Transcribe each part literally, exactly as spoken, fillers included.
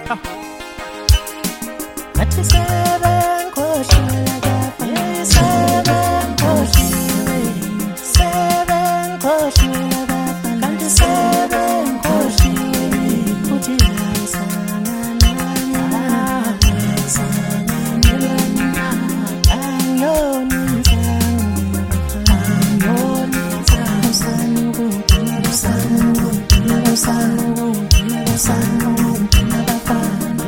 Athi seven khoshela bafana, seven khoshela, seven khoshela bafana, kanti seven khoshela futhi yasana nana, yasana nana, ayoni nzanga, ayoni nzanga, sanu sanu sanu sanu bafana,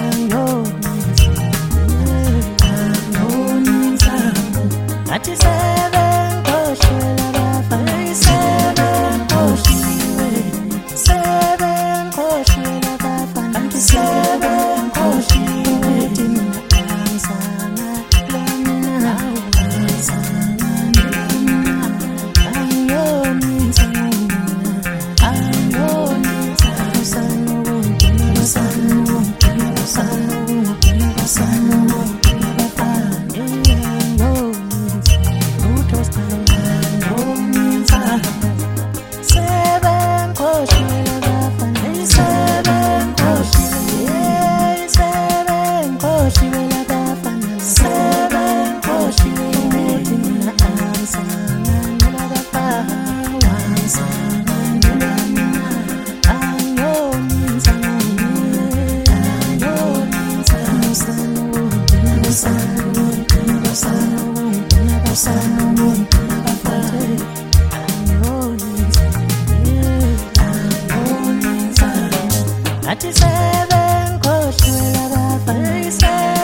Athi seven khoshela bafana, seven khoshela, seven khoshela bafana, kanti seven khoshela thina ansana lamina, ansana lamina, ayoni nsana, ayoni nsana, sanu sanu sanu sanu Seven khoshela bafana, seven khoshela, seven khoshela bafana, seven khoshela thina ansana bafana, ansana lamina, ayoni nsana, ayoni nsana, sanu sanu sanu sanu bafana. Athi seven khoshela bafana,